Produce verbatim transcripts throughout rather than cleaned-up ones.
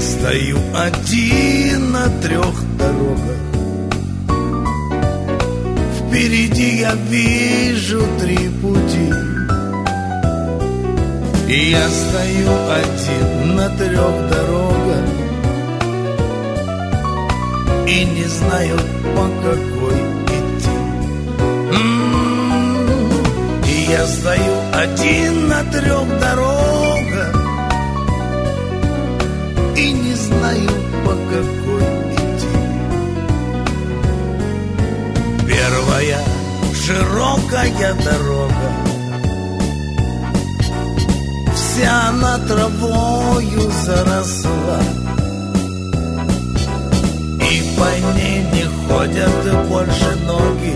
стою один на трех дорогах. Впереди я вижу три пути. И я стою один на трех дорогах и не знаю, по какой идти. М-м-м. И я стою один на трех дорогах и не знаю, по какой идти. Первая широкая дорога, вся она травою заросла, и по ней не ходят больше ноги.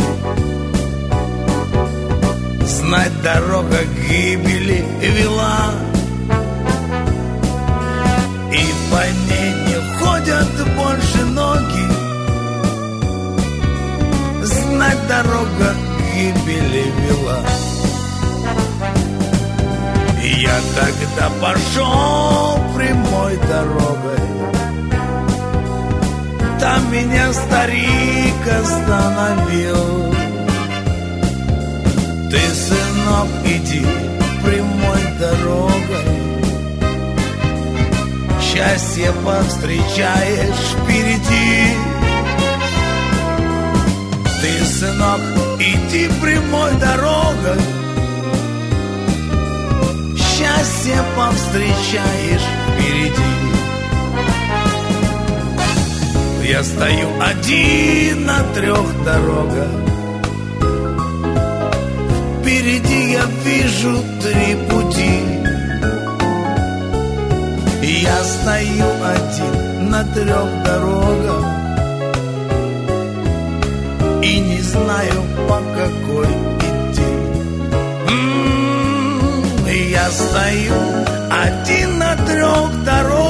Знать, дорога к гибели вела, и по ней не ходят больше ноги. Знать, дорога к гибели вела. И я тогда пошел прямой дорогой. Там меня старик остановил. Ты, сынок, иди прямой дорогой, счастье повстречаешь впереди. Ты, сынок, иди прямой дорогой, счастье повстречаешь впереди. Я стою один на трех дорогах. Впереди я вижу три пути. И я стою один на трех дорогах и не знаю, по какой идти. М-м-м, и я стою один на трех дорогах